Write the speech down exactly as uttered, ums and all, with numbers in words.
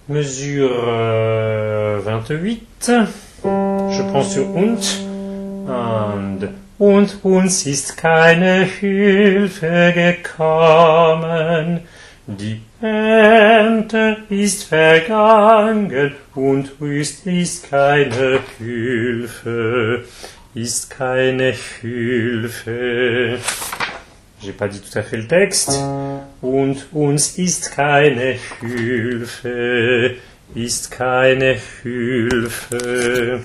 Mesure euh, vingt-huit. Je prends sur und. Und, und uns ist keine Hilfe gekommen. Die Ernte ist vergangen und ist, ist keine Hilfe, ist keine Hilfe. J'ai pas dit tout à fait le texte. Und uns ist keine Hilfe, ist keine Hilfe.